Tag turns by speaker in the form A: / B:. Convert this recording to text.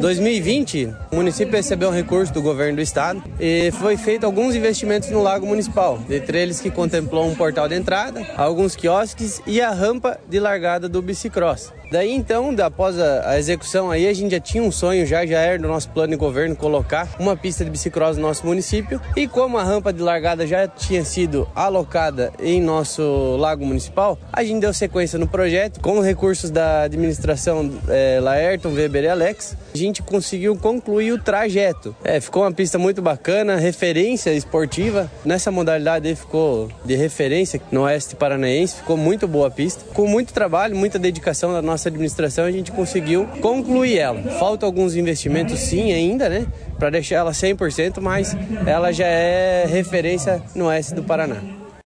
A: 2020, o município recebeu um recurso do governo do estado e foi feito alguns investimentos no lago municipal, dentre eles que contemplou um portal de entrada, alguns quiosques e a rampa de largada do bicicross. Daí então, após a execução aí, a gente já tinha um sonho, já era do nosso plano de governo colocar uma pista de bicicross no nosso município, e como a rampa de largada já tinha sido alocada em nosso lago municipal, a gente deu sequência no projeto com recursos da administração Laerton, Weber e Alex. A gente conseguiu concluir o trajeto. Ficou uma pista muito bacana, referência esportiva. Nessa modalidade aí ficou de referência no oeste paranaense, ficou muito boa a pista. Com muito trabalho, muita dedicação da nossa administração, a gente conseguiu concluir ela. Faltam alguns investimentos sim ainda, né? Para deixar ela 100%, mas ela já é referência no oeste do Paraná.